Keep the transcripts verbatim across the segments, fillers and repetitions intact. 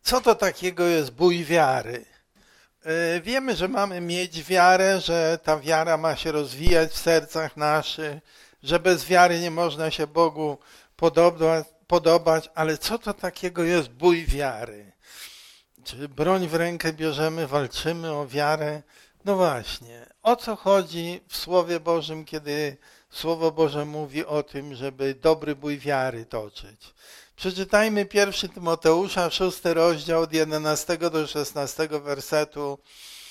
Co to takiego jest bój wiary? Wiemy, że mamy mieć wiarę, że ta wiara ma się rozwijać w sercach naszych, że bez wiary nie można się Bogu podobać, podobać, ale co to takiego jest bój wiary? Czy broń w rękę bierzemy, walczymy o wiarę? No właśnie, o co chodzi w Słowie Bożym, kiedy Słowo Boże mówi o tym, żeby dobry bój wiary toczyć? Przeczytajmy pierwszy Tymoteusza, szósty rozdział od jedenastego do szesnastego wersetu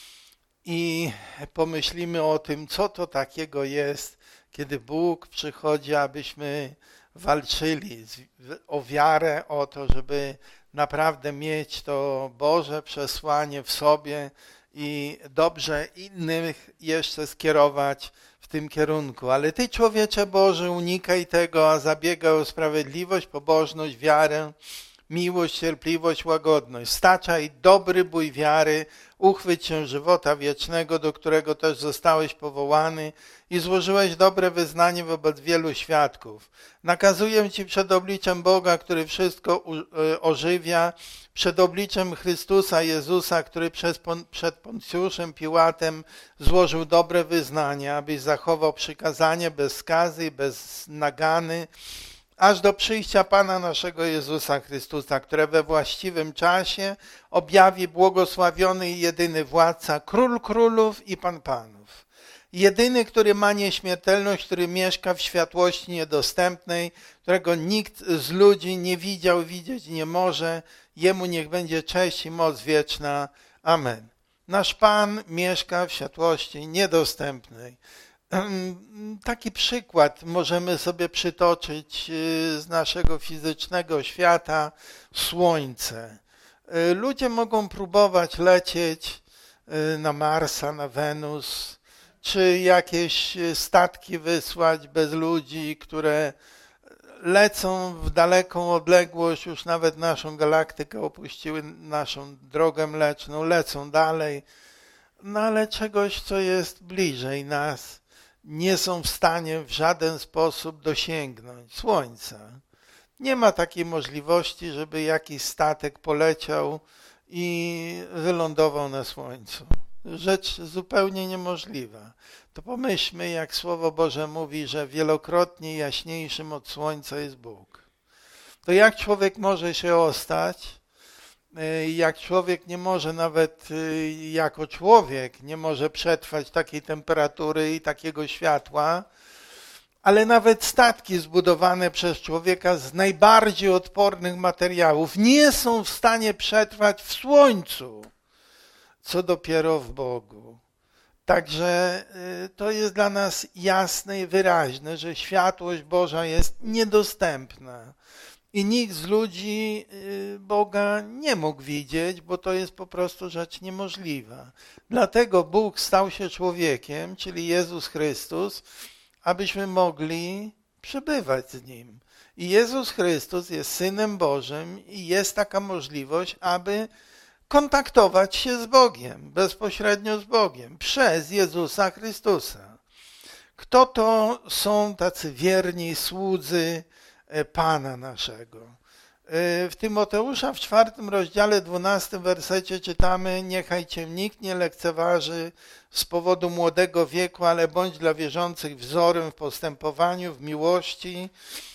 i pomyślimy o tym, co to takiego jest, kiedy Bóg przychodzi, abyśmy walczyli o wiarę, o to, żeby naprawdę mieć to Boże przesłanie w sobie i dobrze innych jeszcze skierować w tym kierunku. Ale Ty, człowiecze Boży, unikaj tego, a zabiegaj o sprawiedliwość, pobożność, wiarę, miłość, cierpliwość, łagodność. Staczaj dobry bój wiary, uchwyć się żywota wiecznego, do którego też zostałeś powołany i złożyłeś dobre wyznanie wobec wielu świadków. Nakazuję Ci przed obliczem Boga, który wszystko ożywia, przed obliczem Chrystusa Jezusa, który przez, przed Poncjuszem Piłatem złożył dobre wyznanie, abyś zachował przykazanie bez skazy i bez nagany, aż do przyjścia Pana naszego Jezusa Chrystusa, które we właściwym czasie objawi błogosławiony i jedyny władca, Król królów i Pan panów. Jedyny, który ma nieśmiertelność, który mieszka w światłości niedostępnej, którego nikt z ludzi nie widział, widzieć nie może. Jemu niech będzie cześć i moc wieczna. Amen. Nasz Pan mieszka w światłości niedostępnej. Taki przykład możemy sobie przytoczyć z naszego fizycznego świata, słońce. Ludzie mogą próbować lecieć na Marsa, na Wenus, czy jakieś statki wysłać bez ludzi, które lecą w daleką odległość, już nawet naszą galaktykę opuściły, naszą drogę mleczną, lecą dalej, no ale czegoś, co jest bliżej nas, nie są w stanie w żaden sposób dosięgnąć Słońca. Nie ma takiej możliwości, żeby jakiś statek poleciał i wylądował na Słońcu. Rzecz zupełnie niemożliwa. To pomyślmy, jak Słowo Boże mówi, że wielokrotnie jaśniejszym od Słońca jest Bóg. To jak człowiek może się ostać, jak człowiek nie może nawet jako człowiek nie może przetrwać takiej temperatury i takiego światła, ale nawet statki zbudowane przez człowieka z najbardziej odpornych materiałów nie są w stanie przetrwać w słońcu, co dopiero w Bogu. Także to jest dla nas jasne i wyraźne, że światłość Boża jest niedostępna. I nikt z ludzi Boga nie mógł widzieć, bo to jest po prostu rzecz niemożliwa. Dlatego Bóg stał się człowiekiem, czyli Jezus Chrystus, abyśmy mogli przebywać z Nim. I Jezus Chrystus jest Synem Bożym i jest taka możliwość, aby kontaktować się z Bogiem, bezpośrednio z Bogiem, przez Jezusa Chrystusa. Kto to są tacy wierni słudzy Pana naszego? W Tymoteusza w czwartym rozdziale, dwunastym wersecie czytamy: niechaj cię nikt nie lekceważy z powodu młodego wieku, ale bądź dla wierzących wzorem w postępowaniu, w miłości,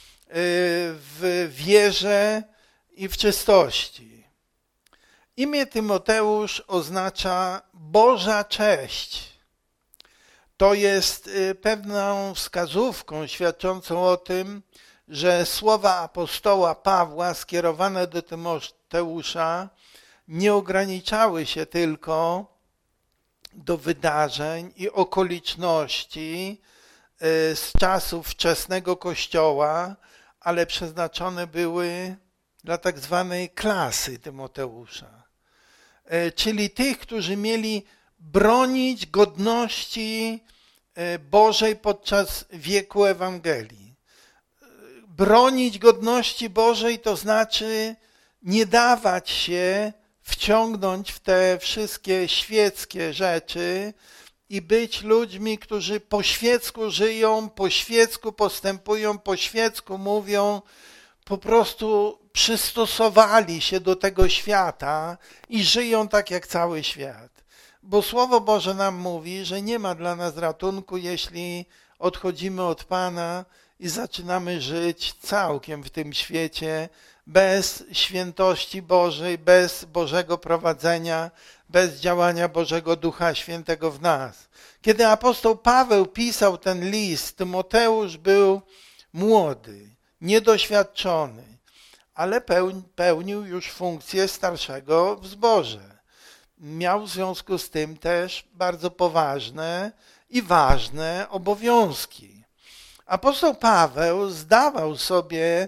w wierze i w czystości. Imię Tymoteusz oznacza Boża cześć. To jest pewną wskazówką świadczącą o tym, że słowa apostoła Pawła skierowane do Tymoteusza nie ograniczały się tylko do wydarzeń i okoliczności z czasów wczesnego Kościoła, ale przeznaczone były dla tak zwanej klasy Tymoteusza, czyli tych, którzy mieli bronić godności Bożej podczas wieku Ewangelii. Bronić godności Bożej to znaczy nie dawać się wciągnąć w te wszystkie świeckie rzeczy i być ludźmi, którzy po świecku żyją, po świecku postępują, po świecku mówią, po prostu przystosowali się do tego świata i żyją tak jak cały świat. Bo Słowo Boże nam mówi, że nie ma dla nas ratunku, jeśli odchodzimy od Pana i zaczynamy żyć całkiem w tym świecie bez świętości Bożej, bez Bożego prowadzenia, bez działania Bożego Ducha Świętego w nas. Kiedy apostoł Paweł pisał ten list, Tymoteusz był młody, niedoświadczony, ale pełnił już funkcję starszego w zborze. Miał w związku z tym też bardzo poważne i ważne obowiązki. Apostoł Paweł zdawał sobie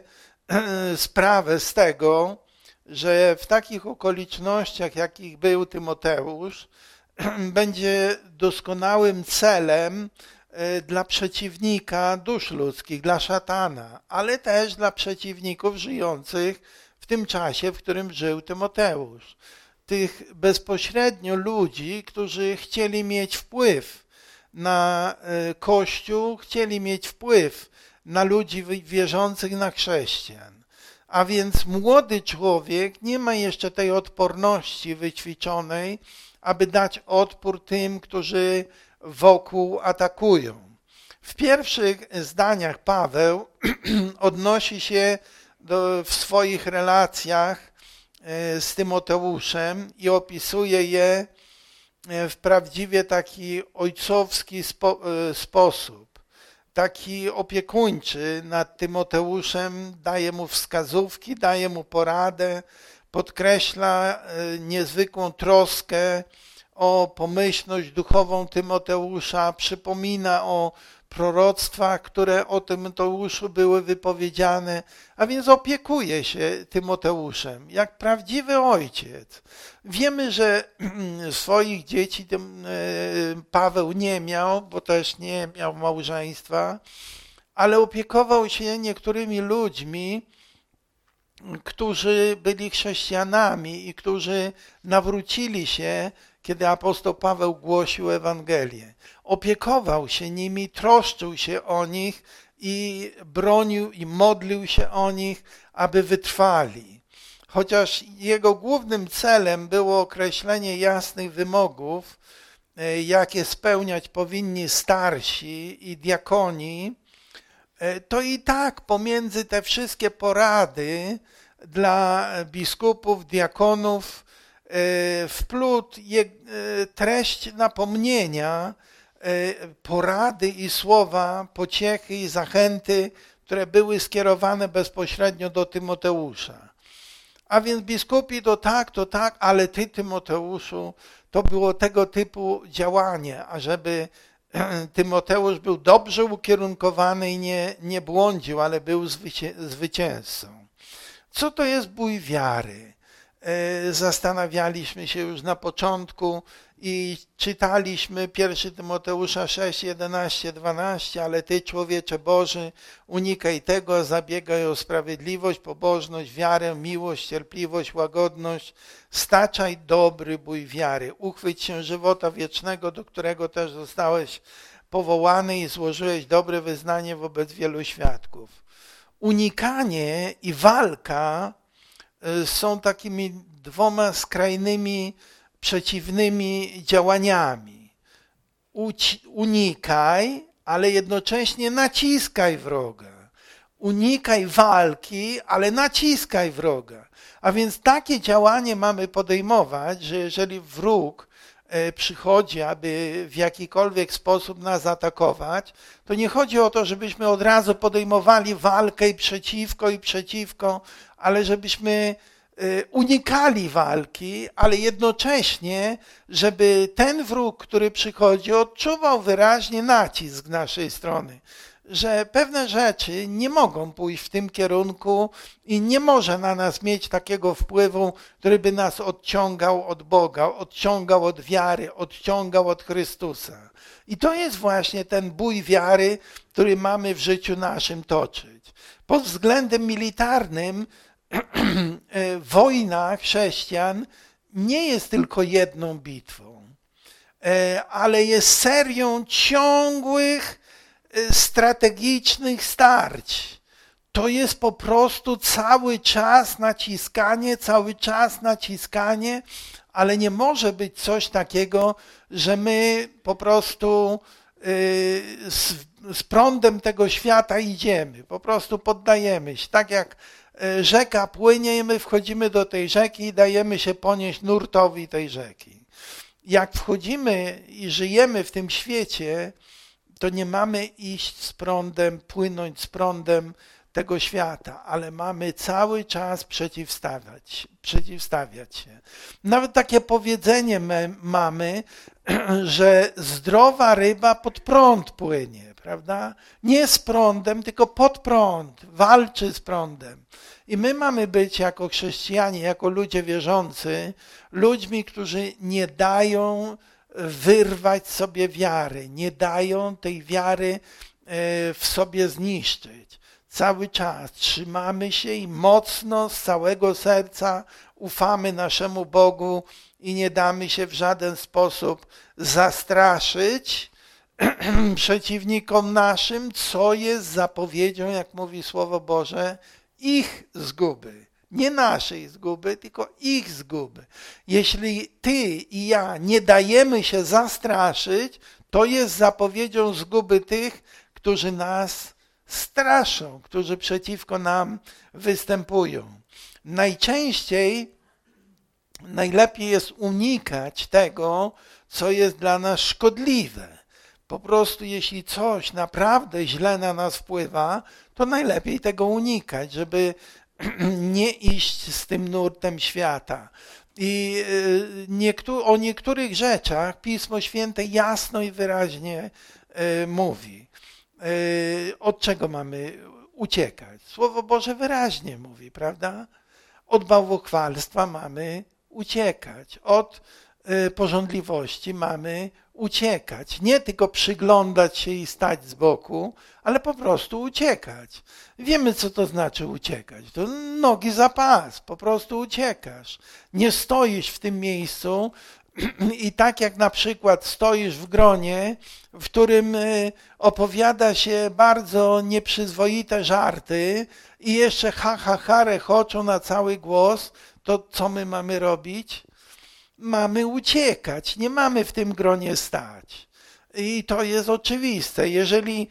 sprawę z tego, że w takich okolicznościach, jakich był Tymoteusz, będzie doskonałym celem dla przeciwnika dusz ludzkich, dla szatana, ale też dla przeciwników żyjących w tym czasie, w którym żył Tymoteusz. Tych bezpośrednio ludzi, którzy chcieli mieć wpływ na Kościół, chcieli mieć wpływ na ludzi wierzących, na chrześcijan. A więc młody człowiek nie ma jeszcze tej odporności wyćwiczonej, aby dać odpór tym, którzy wokół atakują. W pierwszych zdaniach Paweł odnosi się do, w swoich relacjach z Tymoteuszem i opisuje je w prawdziwie taki ojcowski spo, sposób, taki opiekuńczy nad Tymoteuszem, daje mu wskazówki, daje mu poradę, podkreśla niezwykłą troskę o pomyślność duchową Tymoteusza, przypomina o proroctwach, które o Tymoteuszu były wypowiedziane, a więc opiekuje się Tymoteuszem, jak prawdziwy ojciec. Wiemy, że swoich dzieci Paweł nie miał, bo też nie miał małżeństwa, ale opiekował się niektórymi ludźmi, którzy byli chrześcijanami i którzy nawrócili się, kiedy apostoł Paweł głosił Ewangelię. Opiekował się nimi, troszczył się o nich i bronił i modlił się o nich, aby wytrwali. Chociaż jego głównym celem było określenie jasnych wymogów, jakie spełniać powinni starsi i diakoni, to i tak pomiędzy te wszystkie porady dla biskupów, diakonów wplótł treść napomnienia, porady i słowa pociechy i zachęty, które były skierowane bezpośrednio do Tymoteusza. A więc biskupi to tak, to tak, ale ty, Tymoteuszu, to było tego typu działanie, ażeby Tymoteusz był dobrze ukierunkowany i nie, nie błądził, ale był zwycię, zwycięzcą. Co to jest bój wiary? Zastanawialiśmy się już na początku i czytaliśmy pierwszy Tymoteusza sześć, jedenaście, dwanaście, ale ty, człowiecze Boży, unikaj tego, zabiegaj o sprawiedliwość, pobożność, wiarę, miłość, cierpliwość, łagodność, staczaj dobry bój wiary, uchwyć się żywota wiecznego, do którego też zostałeś powołany i złożyłeś dobre wyznanie wobec wielu świadków. Unikanie i walka są takimi dwoma skrajnymi, przeciwnymi działaniami. Unikaj, ale jednocześnie naciskaj wroga. Unikaj walki, ale naciskaj wroga. A więc takie działanie mamy podejmować, że jeżeli wróg przychodzi, aby w jakikolwiek sposób nas atakować, to nie chodzi o to, żebyśmy od razu podejmowali walkę i przeciwko, i przeciwko, ale żebyśmy unikali walki, ale jednocześnie, żeby ten wróg, który przychodzi, odczuwał wyraźnie nacisk z naszej strony, że pewne rzeczy nie mogą pójść w tym kierunku i nie może na nas mieć takiego wpływu, który by nas odciągał od Boga, odciągał od wiary, odciągał od Chrystusa. I to jest właśnie ten bój wiary, który mamy w życiu naszym toczyć. Pod względem militarnym wojna chrześcijan nie jest tylko jedną bitwą, ale jest serią ciągłych, strategicznych starć. to jest po prostu cały czas naciskanie, cały czas naciskanie, ale nie może być coś takiego, że my po prostu z, z prądem tego świata idziemy, po prostu poddajemy się. Tak jak rzeka płynie i my wchodzimy do tej rzeki i dajemy się ponieść nurtowi tej rzeki. Jak wchodzimy i żyjemy w tym świecie, to nie mamy iść z prądem, płynąć z prądem tego świata, ale mamy cały czas przeciwstawiać, przeciwstawiać się. Nawet takie powiedzenie mamy, że zdrowa ryba pod prąd płynie, prawda? Nie z prądem, tylko pod prąd, walczy z prądem. I my mamy być jako chrześcijanie, jako ludzie wierzący, ludźmi, którzy nie dają wyrwać sobie wiary, nie dają tej wiary w sobie zniszczyć. Cały czas trzymamy się i mocno z całego serca ufamy naszemu Bogu i nie damy się w żaden sposób zastraszyć przeciwnikom naszym, co jest zapowiedzią, jak mówi Słowo Boże, ich zguby. Nie naszej zguby, tylko ich zguby. Jeśli ty i ja nie dajemy się zastraszyć, to jest zapowiedzią zguby tych, którzy nas straszą, którzy przeciwko nam występują. Najczęściej najlepiej jest unikać tego, co jest dla nas szkodliwe. Po prostu jeśli coś naprawdę źle na nas wpływa, to najlepiej tego unikać, żeby nie iść z tym nurtem świata. I niektó- o niektórych rzeczach Pismo Święte jasno i wyraźnie mówi. Od czego mamy uciekać? Słowo Boże wyraźnie mówi, prawda? Od bałwochwalstwa mamy uciekać. Od pożądliwości mamy uciekać. Nie tylko przyglądać się i stać z boku, ale po prostu uciekać. Wiemy, co to znaczy uciekać. To nogi za pas, po prostu uciekasz. Nie stoisz w tym miejscu i tak jak na przykład stoisz w gronie, w którym opowiada się bardzo nieprzyzwoite żarty i jeszcze ha, ha, ha, rechoczą na cały głos, to co my mamy robić? Mamy uciekać, nie mamy w tym gronie stać. I to jest oczywiste. Jeżeli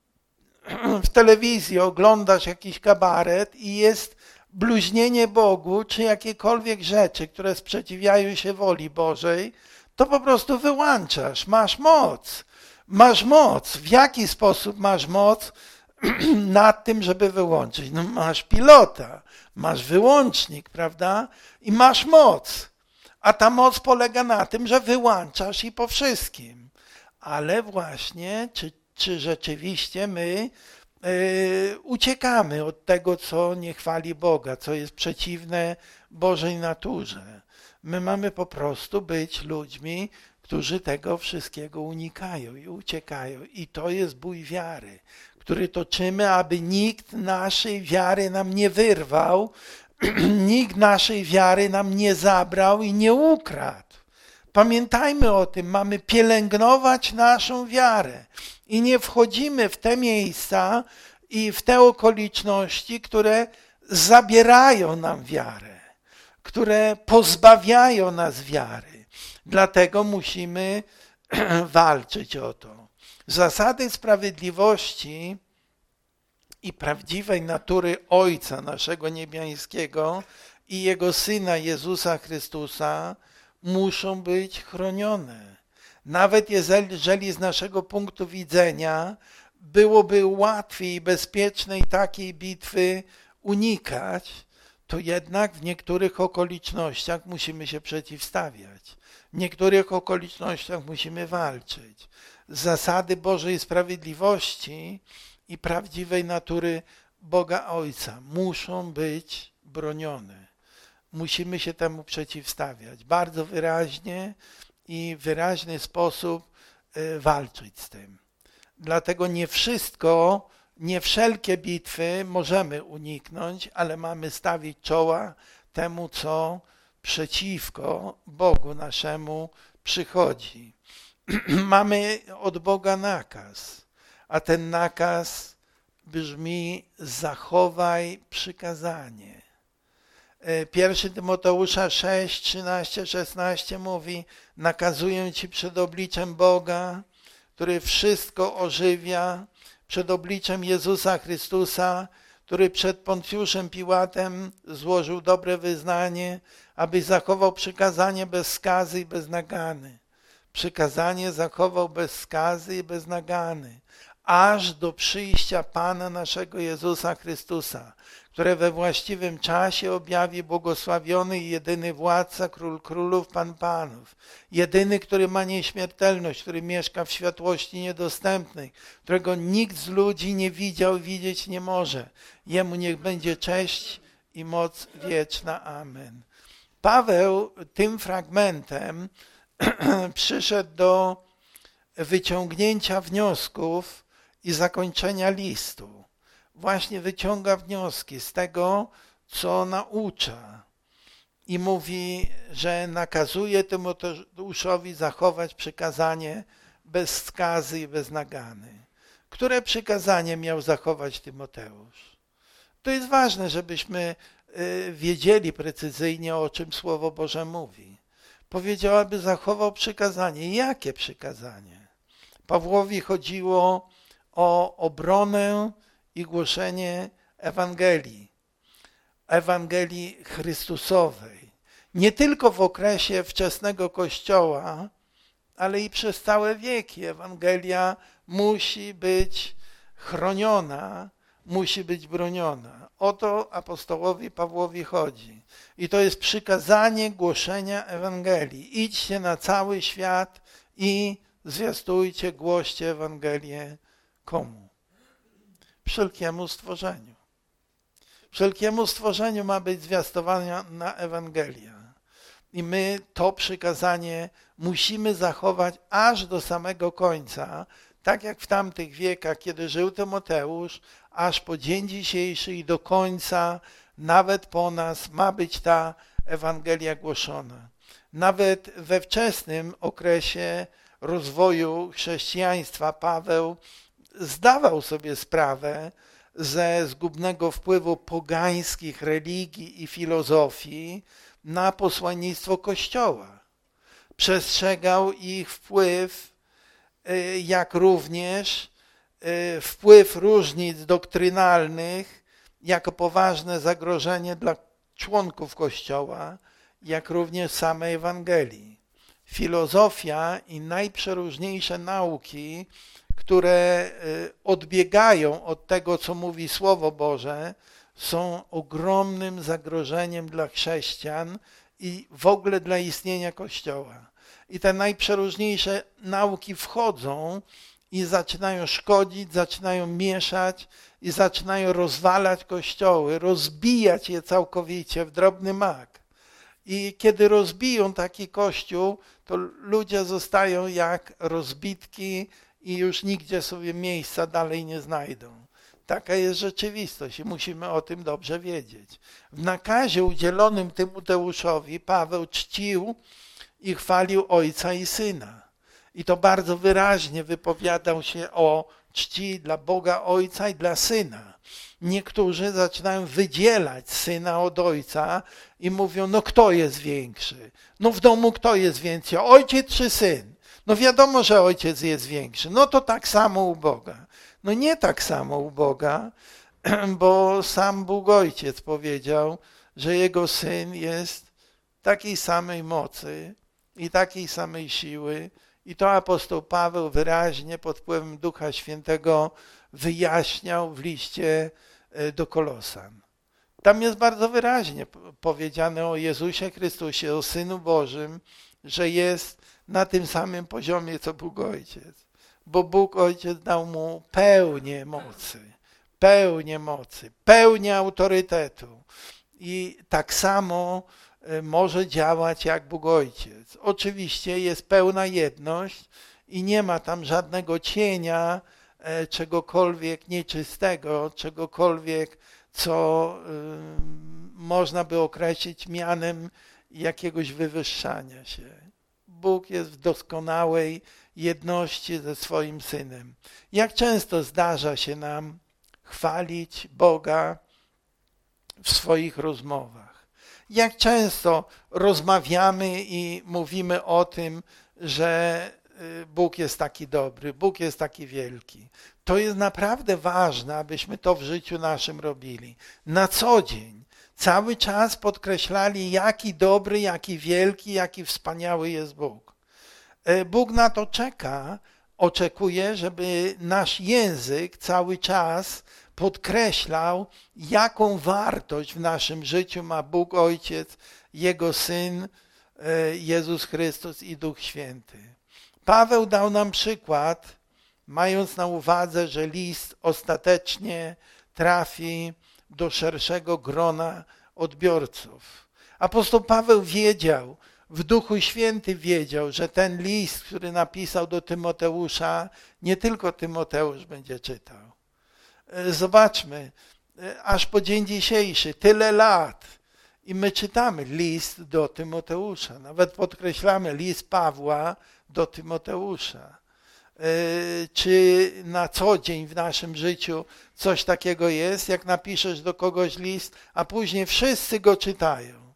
w telewizji oglądasz jakiś kabaret i jest bluźnienie Bogu, czy jakiekolwiek rzeczy, które sprzeciwiają się woli Bożej, to po prostu wyłączasz. Masz moc. Masz moc. W jaki sposób masz moc nad tym, żeby wyłączyć? No masz pilota, masz wyłącznik, prawda? I masz moc. A ta moc polega na tym, że wyłączasz i po wszystkim. Ale właśnie, czy, czy rzeczywiście my yy, uciekamy od tego, co nie chwali Boga, co jest przeciwne Bożej naturze. My mamy po prostu być ludźmi, którzy tego wszystkiego unikają i uciekają. I to jest bój wiary, który toczymy, aby nikt naszej wiary nam nie wyrwał, nikt naszej wiary nam nie zabrał i nie ukradł. Pamiętajmy o tym, mamy pielęgnować naszą wiarę i nie wchodzimy w te miejsca i w te okoliczności, które zabierają nam wiarę, które pozbawiają nas wiary. Dlatego musimy walczyć o to. Zasady sprawiedliwości i prawdziwej natury Ojca naszego niebiańskiego i Jego Syna Jezusa Chrystusa muszą być chronione. Nawet jeżeli z naszego punktu widzenia byłoby łatwiej i bezpiecznej takiej bitwy unikać, to jednak w niektórych okolicznościach musimy się przeciwstawiać. W niektórych okolicznościach musimy walczyć. Zasady Bożej sprawiedliwości i prawdziwej natury Boga Ojca muszą być bronione. Musimy się temu przeciwstawiać. Bardzo wyraźnie i w wyraźny sposób walczyć z tym. Dlatego nie wszystko, nie wszelkie bitwy możemy uniknąć, ale mamy stawić czoła temu, co przeciwko Bogu naszemu przychodzi. Mamy od Boga nakaz, a ten nakaz brzmi: zachowaj przykazanie. Pierwszy Tymoteusza sześć, trzynaście, szesnaście mówi: nakazuję ci przed obliczem Boga, który wszystko ożywia, przed obliczem Jezusa Chrystusa, który przed Poncjuszem Piłatem złożył dobre wyznanie, abyś zachował przykazanie bez skazy i bez nagany. Przykazanie zachował bez skazy i bez nagany, aż do przyjścia Pana naszego Jezusa Chrystusa, które we właściwym czasie objawi błogosławiony i jedyny władca, król królów, pan panów. Jedyny, który ma nieśmiertelność, który mieszka w światłości niedostępnej, którego nikt z ludzi nie widział i widzieć nie może. Jemu niech będzie cześć i moc wieczna. Amen. Paweł tym fragmentem przyszedł do wyciągnięcia wniosków i zakończenia listu. Właśnie wyciąga wnioski z tego, co naucza. I mówi, że nakazuje Tymoteuszowi zachować przykazanie bez skazy i bez nagany. Które przykazanie miał zachować Tymoteusz? To jest ważne, żebyśmy wiedzieli precyzyjnie, o czym Słowo Boże mówi. Powiedział, aby zachował przykazanie. Jakie przykazanie? Pawłowi chodziło o obronę i głoszenie Ewangelii, Ewangelii Chrystusowej. Nie tylko w okresie wczesnego Kościoła, ale i przez całe wieki Ewangelia musi być chroniona, musi być broniona. O to apostołowi Pawłowi chodzi. I to jest przykazanie głoszenia Ewangelii. Idźcie na cały świat i zwiastujcie, głoście Ewangelię komu? Wszelkiemu stworzeniu. Wszelkiemu stworzeniu ma być zwiastowana Ewangelia. I my to przykazanie musimy zachować aż do samego końca, tak jak w tamtych wiekach, kiedy żył Tymoteusz, aż po dzień dzisiejszy i do końca, nawet po nas, ma być ta Ewangelia głoszona. Nawet we wczesnym okresie rozwoju chrześcijaństwa Paweł zdawał sobie sprawę ze zgubnego wpływu pogańskich religii i filozofii na posłannictwo Kościoła. Przestrzegał ich wpływ, jak również wpływ różnic doktrynalnych jako poważne zagrożenie dla członków Kościoła, jak również samej Ewangelii. Filozofia i najprzeróżniejsze nauki, które odbiegają od tego, co mówi Słowo Boże, są ogromnym zagrożeniem dla chrześcijan i w ogóle dla istnienia Kościoła. I te najprzeróżniejsze nauki wchodzą i zaczynają szkodzić, zaczynają mieszać i zaczynają rozwalać kościoły, rozbijać je całkowicie w drobny mak. I kiedy rozbiją taki kościół, to ludzie zostają jak rozbitki i już nigdzie sobie miejsca dalej nie znajdą. Taka jest rzeczywistość i musimy o tym dobrze wiedzieć. W nakazie udzielonym Tymoteuszowi Paweł czcił i chwalił Ojca i Syna. I to bardzo wyraźnie wypowiadał się o czci dla Boga Ojca i dla Syna. Niektórzy zaczynają wydzielać Syna od Ojca i mówią, no kto jest większy? No w domu kto jest więcej? Ojciec czy Syn? No wiadomo, że Ojciec jest większy. No to tak samo u Boga. No nie tak samo u Boga, bo sam Bóg Ojciec powiedział, że Jego Syn jest takiej samej mocy i takiej samej siły. I to apostoł Paweł wyraźnie pod wpływem Ducha Świętego wyjaśniał w liście do Kolosan. Tam jest bardzo wyraźnie powiedziane o Jezusie Chrystusie, o Synu Bożym, że jest na tym samym poziomie, co Bóg Ojciec. Bo Bóg Ojciec dał mu pełnię mocy, pełnię mocy, pełnię autorytetu. I tak samo może działać jak Bóg Ojciec. Oczywiście jest pełna jedność i nie ma tam żadnego cienia czegokolwiek nieczystego, czegokolwiek, co y, można by określić mianem jakiegoś wywyższania się. Bóg jest w doskonałej jedności ze swoim Synem. Jak często zdarza się nam chwalić Boga w swoich rozmowach. Jak często rozmawiamy i mówimy o tym, że Bóg jest taki dobry, Bóg jest taki wielki. To jest naprawdę ważne, abyśmy to w życiu naszym robili. Na co dzień, cały czas podkreślali, jaki dobry, jaki wielki, jaki wspaniały jest Bóg. Bóg na to czeka, oczekuje, żeby nasz język cały czas podkreślał, jaką wartość w naszym życiu ma Bóg Ojciec, Jego Syn, Jezus Chrystus i Duch Święty. Paweł dał nam przykład, mając na uwadze, że list ostatecznie trafi do szerszego grona odbiorców. Apostoł Paweł wiedział, w Duchu Święty wiedział, że ten list, który napisał do Tymoteusza, nie tylko Tymoteusz będzie czytał. Zobaczmy, aż po dzień dzisiejszy, tyle lat, i my czytamy list do Tymoteusza. Nawet podkreślamy list Pawła do Tymoteusza. Czy na co dzień w naszym życiu coś takiego jest, jak napiszesz do kogoś list, a później wszyscy go czytają?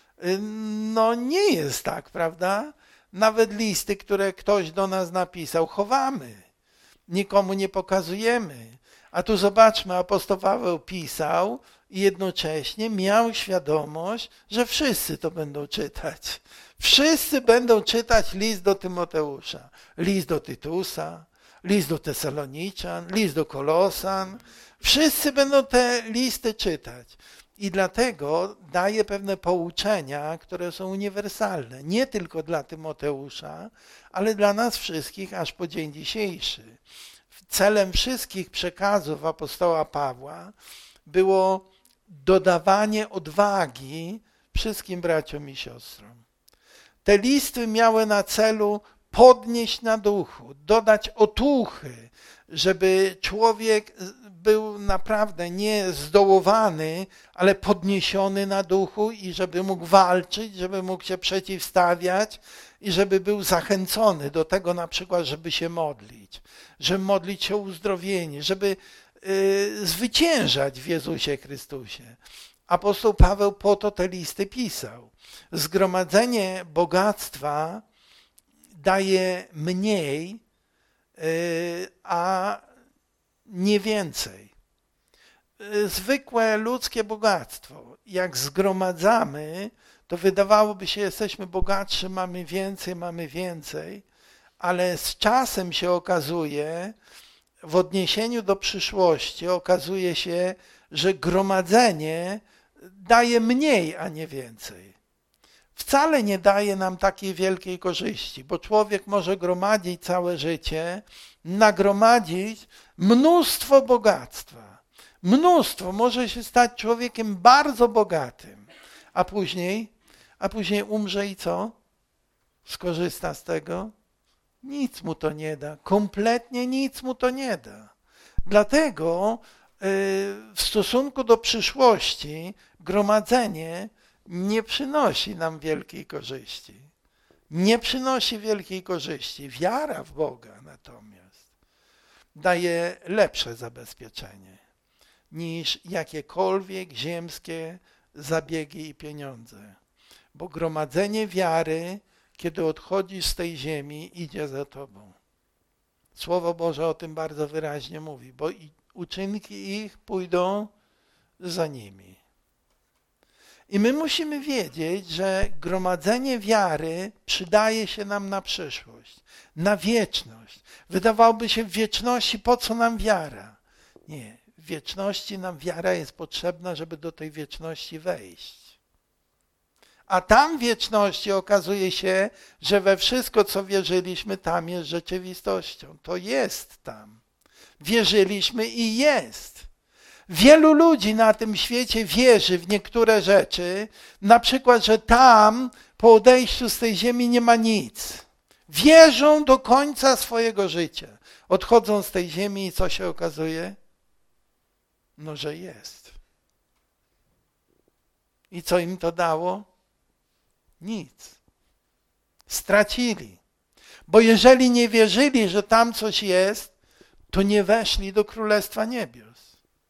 No nie jest tak, prawda? Nawet listy, które ktoś do nas napisał, chowamy. Nikomu nie pokazujemy. A tu zobaczmy, apostoł Paweł pisał i jednocześnie miał świadomość, że wszyscy to będą czytać. Wszyscy będą czytać list do Tymoteusza, list do Tytusa, list do Tesaloniczan, list do Kolosan. Wszyscy będą te listy czytać. I dlatego daje pewne pouczenia, które są uniwersalne. Nie tylko dla Tymoteusza, ale dla nas wszystkich aż po dzień dzisiejszy. Celem wszystkich przekazów apostoła Pawła było dodawanie odwagi wszystkim braciom i siostrom. Te listy miały na celu podnieść na duchu, dodać otuchy, żeby człowiek był naprawdę nie zdołowany, ale podniesiony na duchu i żeby mógł walczyć, żeby mógł się przeciwstawiać i żeby był zachęcony do tego na przykład, żeby się modlić, żeby modlić się o uzdrowienie, żeby y, zwyciężać w Jezusie Chrystusie. Apostoł Paweł po to te listy pisał. Zgromadzenie bogactwa daje mniej, y, a nie więcej. Zwykłe ludzkie bogactwo, jak zgromadzamy, to wydawałoby się, jesteśmy bogatsi, mamy więcej, mamy więcej, ale z czasem się okazuje, w odniesieniu do przyszłości, okazuje się, że gromadzenie daje mniej, a nie więcej. Wcale nie daje nam takiej wielkiej korzyści, bo człowiek może gromadzić całe życie, nagromadzić mnóstwo bogactwa. Mnóstwo, może się stać człowiekiem bardzo bogatym, a później, a później umrze i co? Skorzysta z tego? Nic mu to nie da, kompletnie nic mu to nie da. Dlatego w stosunku do przyszłości gromadzenie nie przynosi nam wielkiej korzyści. Nie przynosi wielkiej korzyści. Wiara w Boga natomiast daje lepsze zabezpieczenie niż jakiekolwiek ziemskie zabiegi i pieniądze. Bo gromadzenie wiary, kiedy odchodzisz z tej ziemi, idzie za tobą. Słowo Boże o tym bardzo wyraźnie mówi, bo i uczynki ich pójdą za nimi. I my musimy wiedzieć, że gromadzenie wiary przydaje się nam na przyszłość, na wieczność. Wydawałoby się w wieczności, po co nam wiara? Nie, w wieczności nam wiara jest potrzebna, żeby do tej wieczności wejść. A tam w wieczności okazuje się, że we wszystko, co wierzyliśmy, tam jest rzeczywistością. To jest tam. Wierzyliśmy i jest. Wielu ludzi na tym świecie wierzy w niektóre rzeczy, na przykład, że tam po odejściu z tej ziemi nie ma nic. Wierzą do końca swojego życia. Odchodzą z tej ziemi i co się okazuje? No, że jest. I co im to dało? Nic. Stracili. Bo jeżeli nie wierzyli, że tam coś jest, to nie weszli do Królestwa Niebios.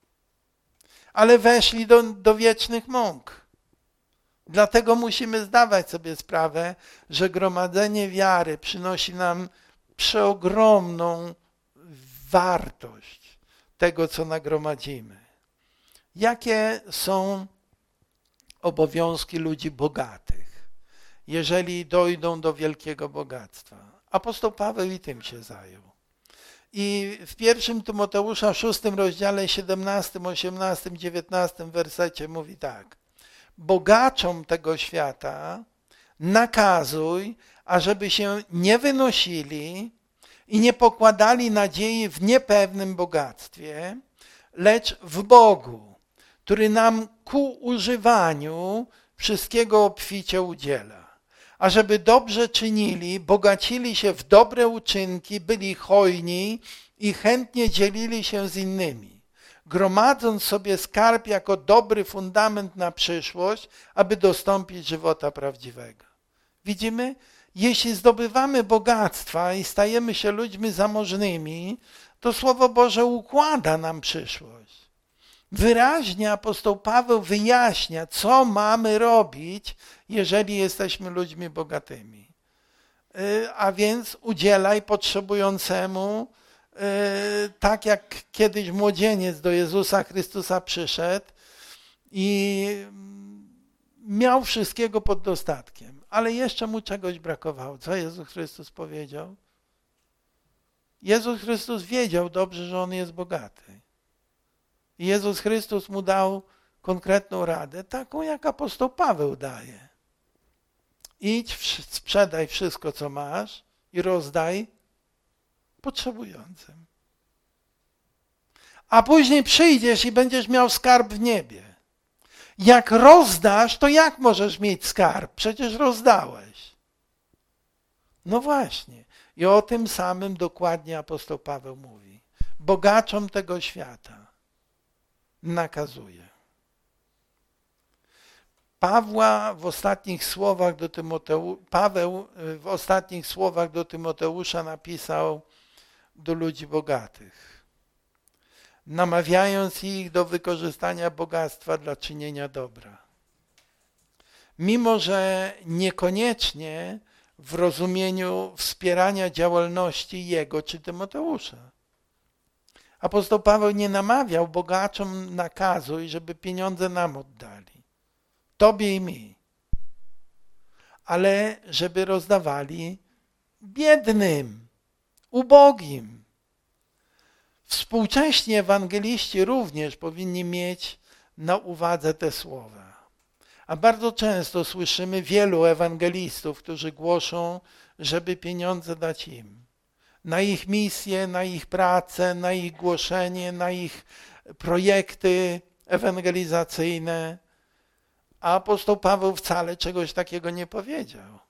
ale weszli do, do wiecznych mąk. Dlatego musimy zdawać sobie sprawę, że gromadzenie wiary przynosi nam przeogromną wartość tego, co nagromadzimy. Jakie są obowiązki ludzi bogatych, jeżeli dojdą do wielkiego bogactwa? Apostoł Paweł i tym się zajął. I w pierwszym Tymoteusza, szóstym rozdziale, siedemnastym, osiemnastym, dziewiętnastym wersecie mówi tak. Bogaczom tego świata nakazuj, ażeby się nie wynosili i nie pokładali nadziei w niepewnym bogactwie, lecz w Bogu, który nam ku używaniu wszystkiego obficie udziela. Ażeby dobrze czynili, bogacili się w dobre uczynki, byli hojni i chętnie dzielili się z innymi, gromadząc sobie skarb jako dobry fundament na przyszłość, aby dostąpić żywota prawdziwego. Widzimy? Jeśli zdobywamy bogactwa i stajemy się ludźmi zamożnymi, to Słowo Boże układa nam przyszłość. Wyraźnie apostoł Paweł wyjaśnia, co mamy robić, jeżeli jesteśmy ludźmi bogatymi. A więc udzielaj potrzebującemu, tak jak kiedyś młodzieniec do Jezusa Chrystusa przyszedł i miał wszystkiego pod dostatkiem, ale jeszcze mu czegoś brakowało. Co Jezus Chrystus powiedział? Jezus Chrystus wiedział dobrze, że on jest bogaty. I Jezus Chrystus mu dał konkretną radę, taką jak apostoł Paweł daje. Idź, sprzedaj wszystko, co masz i rozdaj potrzebującym. A później przyjdziesz i będziesz miał skarb w niebie. Jak rozdasz, to jak możesz mieć skarb? Przecież rozdałeś. No właśnie. I o tym samym dokładnie apostoł Paweł mówi. Bogaczom tego świata nakazuje. Pawła w ostatnich słowach do Tymoteu... Paweł w ostatnich słowach do Tymoteusza napisał do ludzi bogatych, namawiając ich do wykorzystania bogactwa dla czynienia dobra. Mimo że niekoniecznie w rozumieniu wspierania działalności jego czy Tymoteusza. Apostoł Paweł nie namawiał bogaczom nakazu, żeby pieniądze nam oddali. Tobie i mi. Ale żeby rozdawali biednym, ubogim. Współcześni ewangeliści również powinni mieć na uwadze te słowa. A bardzo często słyszymy wielu ewangelistów, którzy głoszą, żeby pieniądze dać im. Na ich misję, na ich pracę, na ich głoszenie, na ich projekty ewangelizacyjne. A apostoł Paweł wcale czegoś takiego nie powiedział.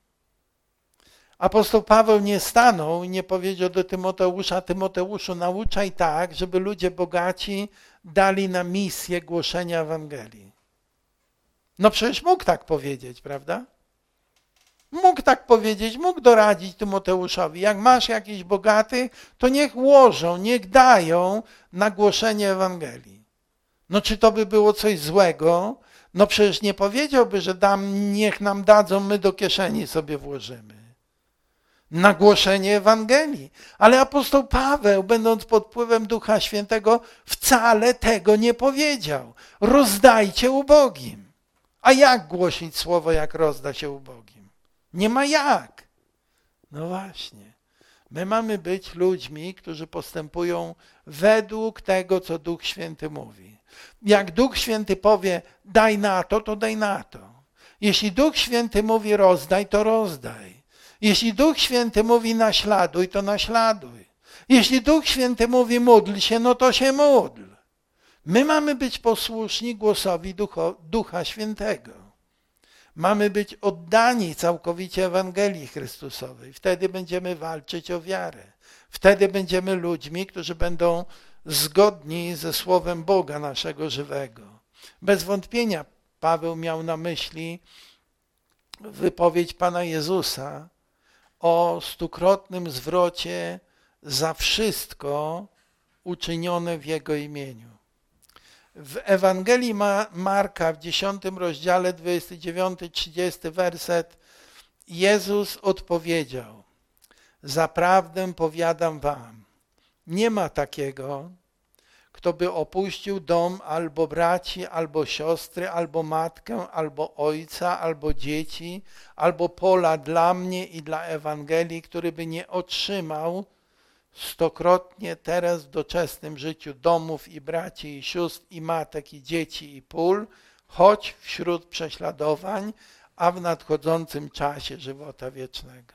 Apostoł Paweł nie stanął i nie powiedział do Tymoteusza, Tymoteuszu, nauczaj tak, żeby ludzie bogaci dali na misję głoszenia Ewangelii. No przecież mógł tak powiedzieć, prawda? Mógł tak powiedzieć, mógł doradzić Tymoteuszowi. Jak masz jakichś bogatych, to niech łożą, niech dają na głoszenie Ewangelii. No czy to by było coś złego? No przecież nie powiedziałby, że dam, niech nam dadzą, my do kieszeni sobie włożymy. Na głoszenie Ewangelii. Ale apostoł Paweł, będąc pod wpływem Ducha Świętego, wcale tego nie powiedział. Rozdajcie ubogim. A jak głosić słowo, jak rozda się ubogim? Nie ma jak. No właśnie. My mamy być ludźmi, którzy postępują według tego, co Duch Święty mówi. Jak Duch Święty powie, daj na to, to daj na to. Jeśli Duch Święty mówi, rozdaj, to rozdaj. Jeśli Duch Święty mówi, naśladuj, to naśladuj. Jeśli Duch Święty mówi, módl się, no to się módl. My mamy być posłuszni głosowi Ducho, Ducha Świętego. Mamy być oddani całkowicie Ewangelii Chrystusowej. Wtedy będziemy walczyć o wiarę. Wtedy będziemy ludźmi, którzy będą zgodni ze Słowem Boga naszego żywego. Bez wątpienia Paweł miał na myśli wypowiedź Pana Jezusa o stukrotnym zwrocie za wszystko uczynione w Jego imieniu. W Ewangelii Marka w dziesiątym rozdziale, dwudziesty dziewiąty trzydziesty werset, Jezus odpowiedział: zaprawdę powiadam wam, nie ma takiego, kto by opuścił dom, albo braci, albo siostry, albo matkę, albo ojca, albo dzieci, albo pola dla mnie i dla Ewangelii, który by nie otrzymał stokrotnie teraz w doczesnym życiu domów i braci i sióstr i matek i dzieci i pól, choć wśród prześladowań, a w nadchodzącym czasie żywota wiecznego.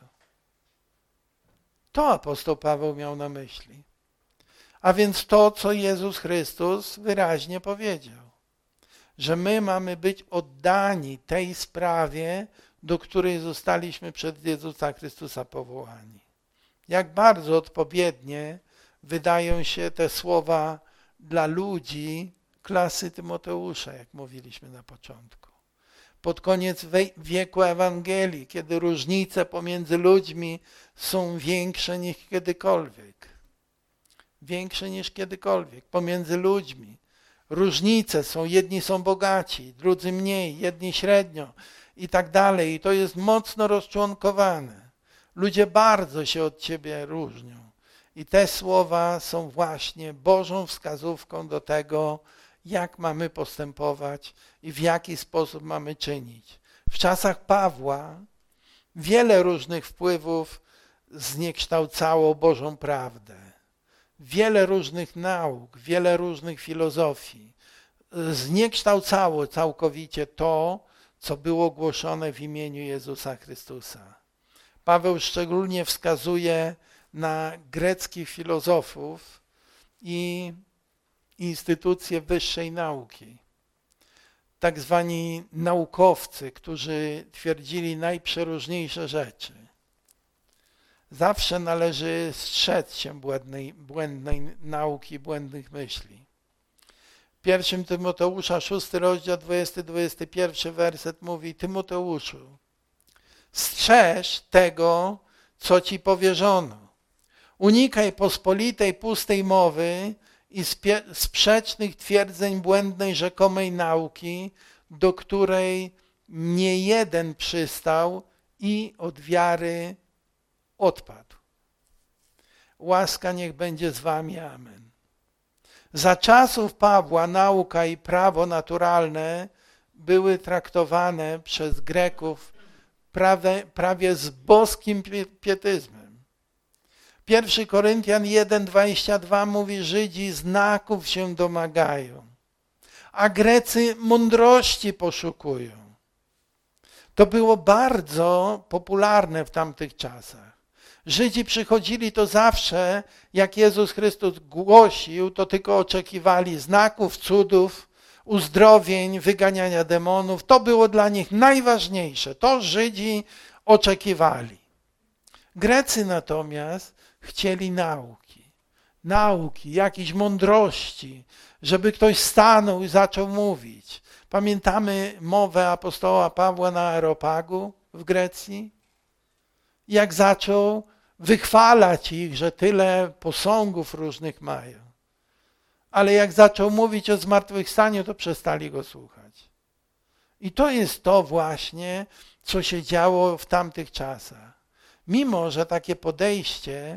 To apostoł Paweł miał na myśli. A więc to, co Jezus Chrystus wyraźnie powiedział, że my mamy być oddani tej sprawie, do której zostaliśmy przez Jezusa Chrystusa powołani. Jak bardzo odpowiednie wydają się te słowa dla ludzi klasy Tymoteusza, jak mówiliśmy na początku. Pod koniec wieku Ewangelii, kiedy różnice pomiędzy ludźmi są większe niż kiedykolwiek. Większe niż kiedykolwiek. Pomiędzy ludźmi. Różnice są, jedni są bogaci, drudzy mniej, jedni średnio i tak dalej. I to jest mocno rozczłonkowane. Ludzie bardzo się od ciebie różnią. I te słowa są właśnie Bożą wskazówką do tego, jak mamy postępować i w jaki sposób mamy czynić. W czasach Pawła wiele różnych wpływów zniekształcało Bożą prawdę. Wiele różnych nauk, wiele różnych filozofii zniekształcało całkowicie to, co było głoszone w imieniu Jezusa Chrystusa. Paweł szczególnie wskazuje na greckich filozofów i instytucje wyższej nauki. Tak zwani naukowcy, którzy twierdzili najprzeróżniejsze rzeczy. Zawsze należy strzec się błędnej, błędnej nauki, błędnych myśli. W pierwszym Tymoteusza, szósty rozdział, dwudziesty dwudziesty pierwszy werset mówi: Tymoteuszu, strzeż tego, co ci powierzono. Unikaj pospolitej, pustej mowy i sprzecznych twierdzeń błędnej rzekomej nauki, do której nie jeden przystał i od wiary odpadł. Łaska niech będzie z wami. Amen. Za czasów Pawła nauka i prawo naturalne były traktowane przez Greków prawie, prawie z boskim pietyzmem. Pierwszy Koryntian jeden dwadzieścia dwa mówi: Żydzi znaków się domagają, a Grecy mądrości poszukują. To było bardzo popularne w tamtych czasach. Żydzi przychodzili to zawsze, jak Jezus Chrystus głosił, to tylko oczekiwali znaków, cudów, uzdrowień, wyganiania demonów. To było dla nich najważniejsze. To Żydzi oczekiwali. Grecy natomiast chcieli nauki. Nauki, jakiejś mądrości, żeby ktoś stanął i zaczął mówić. Pamiętamy mowę apostoła Pawła na Areopagu w Grecji? Jak zaczął wychwalać ich, że tyle posągów różnych mają. Ale jak zaczął mówić o zmartwychwstaniu, to przestali go słuchać. I to jest to właśnie, co się działo w tamtych czasach. Mimo że takie podejście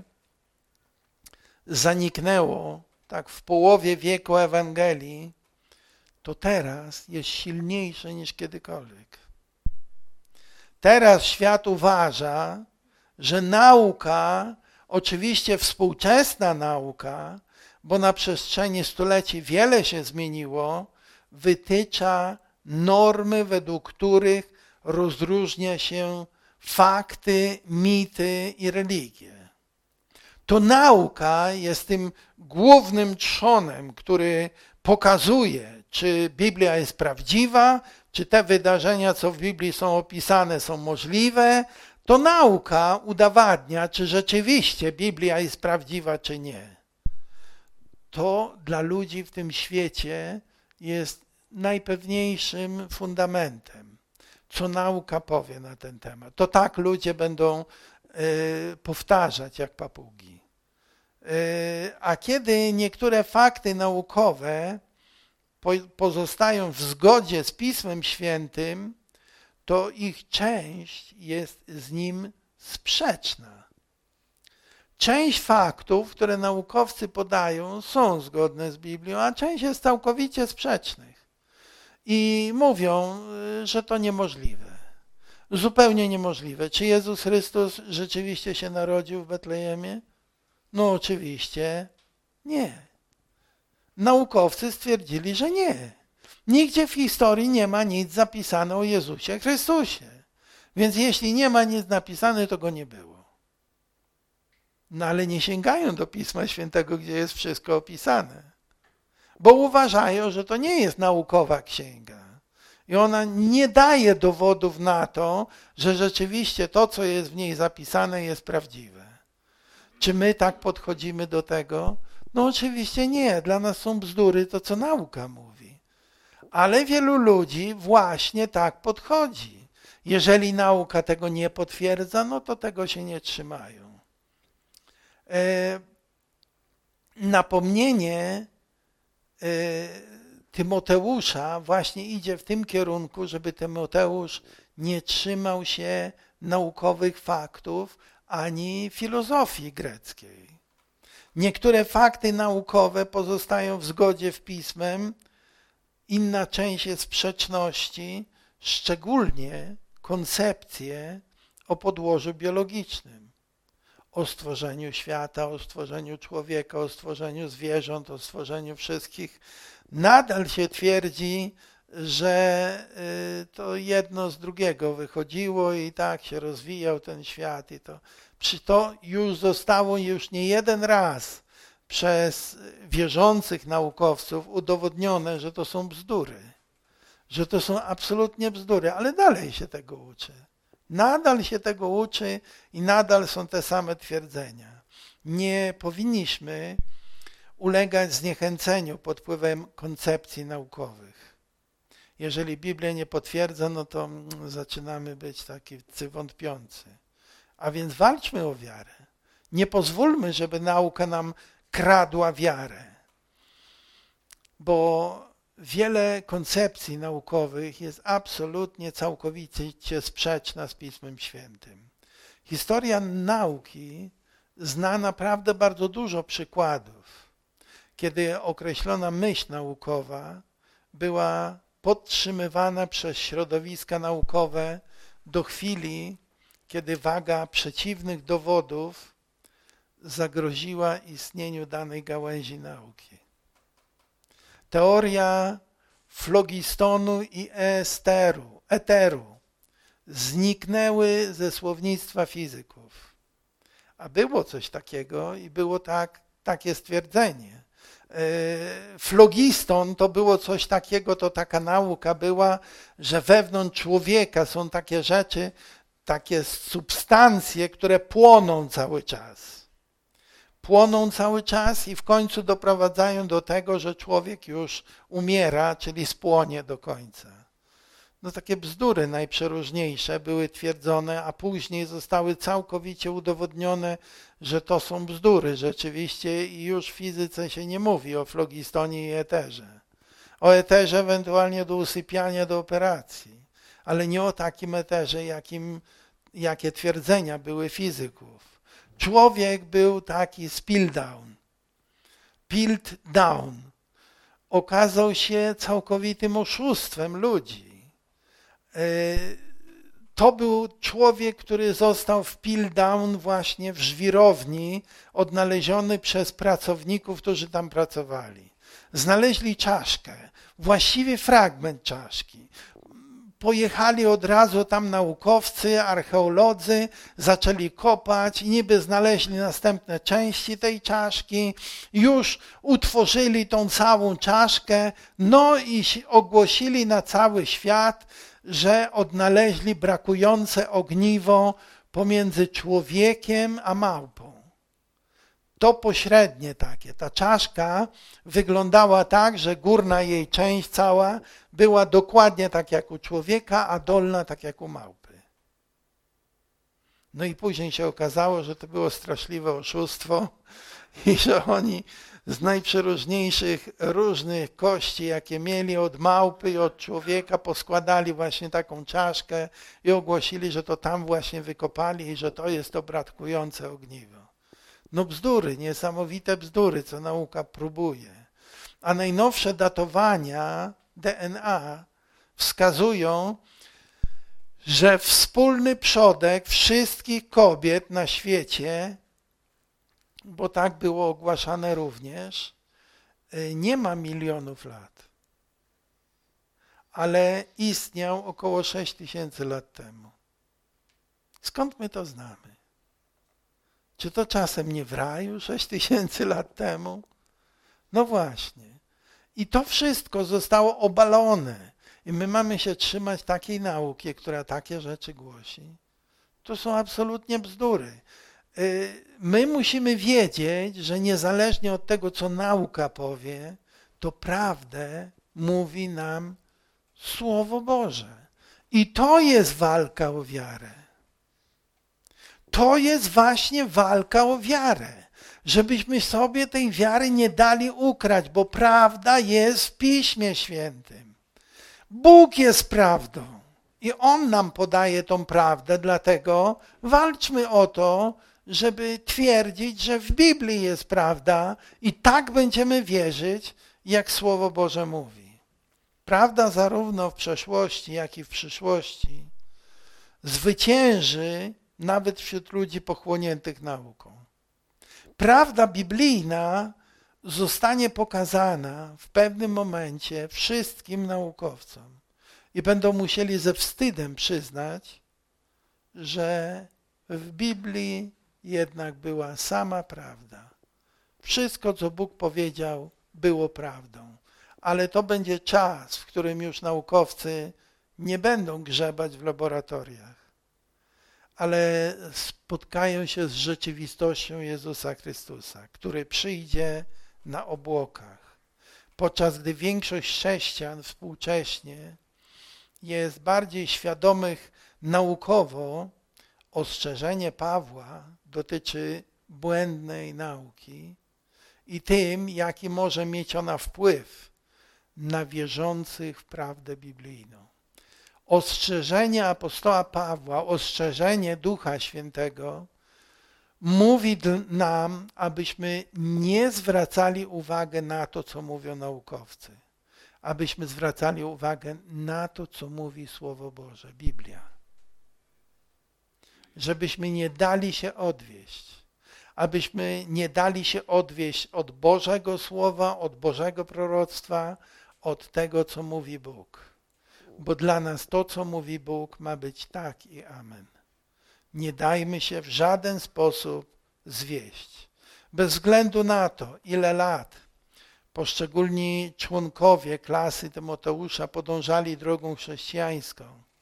zaniknęło tak w połowie wieku Ewangelii, to teraz jest silniejsze niż kiedykolwiek. Teraz świat uważa, że nauka, oczywiście współczesna nauka, bo na przestrzeni stuleci wiele się zmieniło, wytycza normy, według których rozróżnia się fakty, mity i religie. To nauka jest tym głównym trzonem, który pokazuje, czy Biblia jest prawdziwa, czy te wydarzenia, co w Biblii są opisane, są możliwe. To nauka udowadnia, czy rzeczywiście Biblia jest prawdziwa, czy nie. To dla ludzi w tym świecie jest najpewniejszym fundamentem, co nauka powie na ten temat. To tak ludzie będą y, powtarzać jak papugi. Y, a kiedy niektóre fakty naukowe pozostają w zgodzie z Pismem Świętym, to ich część jest z nim sprzeczna. Część faktów, które naukowcy podają, są zgodne z Biblią, a część jest całkowicie sprzecznych. I mówią, że to niemożliwe. Zupełnie niemożliwe. Czy Jezus Chrystus rzeczywiście się narodził w Betlejemie? No oczywiście nie. Naukowcy stwierdzili, że nie. Nigdzie w historii nie ma nic zapisane o Jezusie Chrystusie. Więc jeśli nie ma nic napisane, to go nie było. No ale nie sięgają do Pisma Świętego, gdzie jest wszystko opisane. Bo uważają, że to nie jest naukowa księga. I ona nie daje dowodów na to, że rzeczywiście to, co jest w niej zapisane, jest prawdziwe. Czy my tak podchodzimy do tego? No oczywiście nie. Dla nas są bzdury to, co nauka mówi. Ale wielu ludzi właśnie tak podchodzi. Jeżeli nauka tego nie potwierdza, no to tego się nie trzymają. E, napomnienie e, Tymoteusza właśnie idzie w tym kierunku, żeby Tymoteusz nie trzymał się naukowych faktów ani filozofii greckiej. Niektóre fakty naukowe pozostają w zgodzie z Pismem, inna część jest sprzeczności, szczególnie koncepcje o podłożu biologicznym. O stworzeniu świata, o stworzeniu człowieka, o stworzeniu zwierząt, o stworzeniu wszystkich. Nadal się twierdzi, że to jedno z drugiego wychodziło i tak się rozwijał ten świat. I to, to już zostało już nie jeden raz przez wierzących naukowców udowodnione, że to są bzdury. Że to są absolutnie bzdury, ale dalej się tego uczy. Nadal się tego uczy i nadal są te same twierdzenia. Nie powinniśmy ulegać zniechęceniu pod wpływem koncepcji naukowych. Jeżeli Biblia nie potwierdza, no to zaczynamy być tacy wątpiący. A więc walczmy o wiarę. Nie pozwólmy, żeby nauka nam kradła wiarę. Bo wiele koncepcji naukowych jest absolutnie, całkowicie sprzeczna z Pismem Świętym. Historia nauki zna naprawdę bardzo dużo przykładów, kiedy określona myśl naukowa była podtrzymywana przez środowiska naukowe do chwili, kiedy waga przeciwnych dowodów zagroziła istnieniu danej gałęzi nauki. Teoria flogistonu i esteru, eteru zniknęły ze słownictwa fizyków. A było coś takiego i było tak, takie stwierdzenie. Flogiston to było coś takiego, to taka nauka była, że wewnątrz człowieka są takie rzeczy, takie substancje, które płoną cały czas. Płoną cały czas i w końcu doprowadzają do tego, że człowiek już umiera, czyli spłonie do końca. No takie bzdury najprzeróżniejsze były twierdzone, a później zostały całkowicie udowodnione, że to są bzdury rzeczywiście i już w fizyce się nie mówi o flogistonie i eterze. O eterze ewentualnie do usypiania, do operacji, ale nie o takim eterze, jakim, jakie twierdzenia były fizyków. Człowiek był taki spilled down. Pilled down. Okazał się całkowitym oszustwem ludzi. To był człowiek, który został w pilled down właśnie w żwirowni, odnaleziony przez pracowników, którzy tam pracowali. Znaleźli czaszkę, właściwie fragment czaszki. Pojechali od razu tam naukowcy, archeolodzy, zaczęli kopać i niby znaleźli następne części tej czaszki, już utworzyli tą całą czaszkę, no i ogłosili na cały świat, że odnaleźli brakujące ogniwo pomiędzy człowiekiem a małpą. To pośrednie takie. Ta czaszka wyglądała tak, że górna jej część cała była dokładnie tak jak u człowieka, a dolna tak jak u małpy. No i później się okazało, że to było straszliwe oszustwo i że oni z najprzeróżniejszych różnych kości, jakie mieli od małpy i od człowieka, poskładali właśnie taką czaszkę i ogłosili, że to tam właśnie wykopali i że to jest to bratkujące ogniwo. No bzdury, niesamowite bzdury, co nauka próbuje. A najnowsze datowania D N A wskazują, że wspólny przodek wszystkich kobiet na świecie, bo tak było ogłaszane również, nie ma milionów lat, ale istniał około sześć tysięcy lat temu. Skąd my to znamy? Czy to czasem nie w raju sześć tysięcy lat temu? No właśnie. I to wszystko zostało obalone. I my mamy się trzymać takiej nauki, która takie rzeczy głosi. To są absolutnie bzdury. My musimy wiedzieć, że niezależnie od tego, co nauka powie, to prawdę mówi nam Słowo Boże. I to jest walka o wiarę. To jest właśnie walka o wiarę. Żebyśmy sobie tej wiary nie dali ukraść, bo prawda jest w Piśmie Świętym. Bóg jest prawdą i On nam podaje tą prawdę, dlatego walczmy o to, żeby twierdzić, że w Biblii jest prawda i tak będziemy wierzyć, jak Słowo Boże mówi. Prawda zarówno w przeszłości, jak i w przyszłości zwycięży nawet wśród ludzi pochłoniętych nauką. Prawda biblijna zostanie pokazana w pewnym momencie wszystkim naukowcom i będą musieli ze wstydem przyznać, że w Biblii jednak była sama prawda. Wszystko, co Bóg powiedział, było prawdą. Ale to będzie czas, w którym już naukowcy nie będą grzebać w laboratoriach, ale spotkają się z rzeczywistością Jezusa Chrystusa, który przyjdzie na obłokach. Podczas gdy większość chrześcijan współcześnie jest bardziej świadomych naukowo, ostrzeżenie Pawła dotyczy błędnej nauki i tym, jaki może mieć ona wpływ na wierzących w prawdę biblijną. Ostrzeżenie apostoła Pawła, ostrzeżenie Ducha Świętego mówi nam, abyśmy nie zwracali uwagi na to, co mówią naukowcy. Abyśmy zwracali uwagę na to, co mówi Słowo Boże, Biblia. Żebyśmy nie dali się odwieść. Abyśmy nie dali się odwieść od Bożego Słowa, od Bożego proroctwa, od tego, co mówi Bóg. Bo dla nas to, co mówi Bóg, ma być tak i amen. Nie dajmy się w żaden sposób zwieść. Bez względu na to, ile lat poszczególni członkowie klasy Tymoteusza podążali drogą chrześcijańską,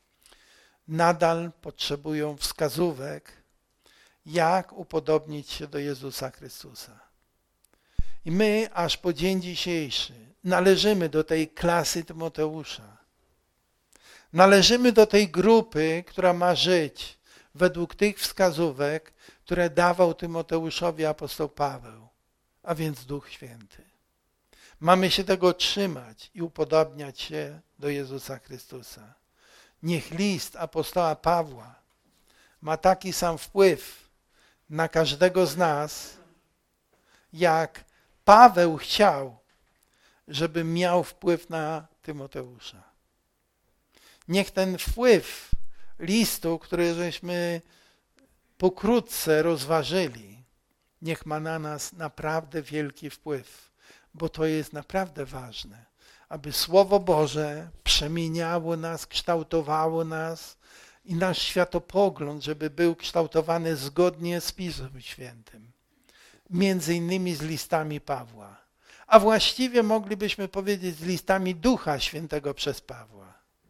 nadal potrzebują wskazówek, jak upodobnić się do Jezusa Chrystusa. I my aż po dzień dzisiejszy należymy do tej klasy Tymoteusza. Należymy do tej grupy, która ma żyć według tych wskazówek, które dawał Tymoteuszowi apostoł Paweł, a więc Duch Święty. Mamy się tego trzymać i upodobniać się do Jezusa Chrystusa. Niech list apostoła Pawła ma taki sam wpływ na każdego z nas, jak Paweł chciał, żeby miał wpływ na Tymoteusza. Niech ten wpływ listu, który żeśmy pokrótce rozważyli, niech ma na nas naprawdę wielki wpływ, bo to jest naprawdę ważne, aby Słowo Boże przemieniało nas, kształtowało nas i nasz światopogląd, żeby był kształtowany zgodnie z Pismem Świętym, między innymi z listami Pawła, a właściwie moglibyśmy powiedzieć z listami Ducha Świętego przez Pawła,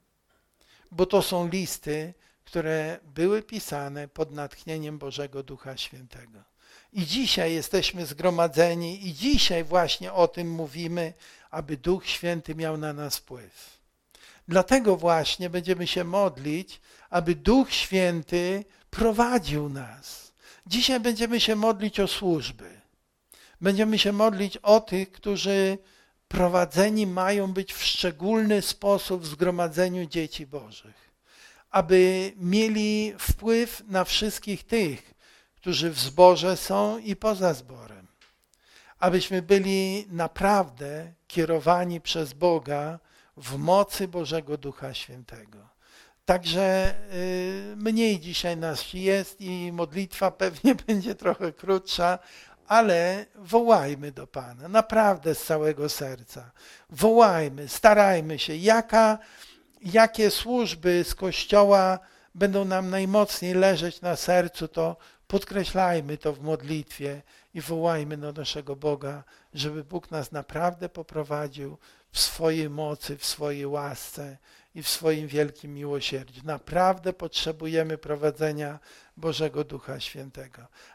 bo to są listy, które były pisane pod natchnieniem Bożego Ducha Świętego. I dzisiaj jesteśmy zgromadzeni i dzisiaj właśnie o tym mówimy, aby Duch Święty miał na nas wpływ. Dlatego właśnie będziemy się modlić, aby Duch Święty prowadził nas. Dzisiaj będziemy się modlić o służby. Będziemy się modlić o tych, którzy prowadzeni mają być w szczególny sposób w zgromadzeniu dzieci Bożych, aby mieli wpływ na wszystkich tych, którzy w zborze są i poza zborem. Abyśmy byli naprawdę kierowani przez Boga w mocy Bożego Ducha Świętego. Także y, mniej dzisiaj nas jest i modlitwa pewnie będzie trochę krótsza, ale wołajmy do Pana, naprawdę z całego serca. Wołajmy, starajmy się, jaka, jakie służby z Kościoła będą nam najmocniej leżeć na sercu, to podkreślajmy to w modlitwie i wołajmy do naszego Boga, żeby Bóg nas naprawdę poprowadził w swojej mocy, w swojej łasce i w swoim wielkim miłosierdziu. Naprawdę potrzebujemy prowadzenia Bożego Ducha Świętego.